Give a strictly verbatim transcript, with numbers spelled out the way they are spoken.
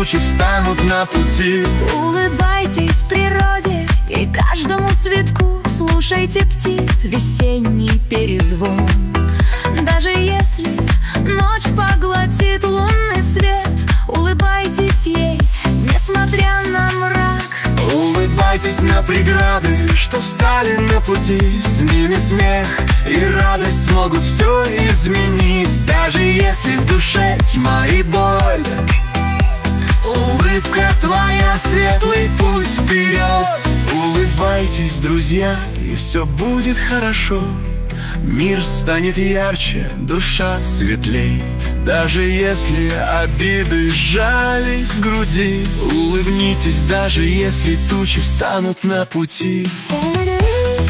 тучи встанут на пути. Улыбайтесь природе и каждому цветку, слушайте птиц весенний перезвон. Даже если ночь поглотит лунный свет, улыбайтесь ей, несмотря на мрак. Улыбайтесь на преграды, что встали на пути. С ними смех и радость смогут все изменить. Даже если в душе тьма и боль, улыбка твоя — светлый путь вперед. Улыбайтесь, друзья, и все будет хорошо. Мир станет ярче, душа светлей. Даже если обиды сжались в груди, улыбнитесь, даже если тучи встанут на пути.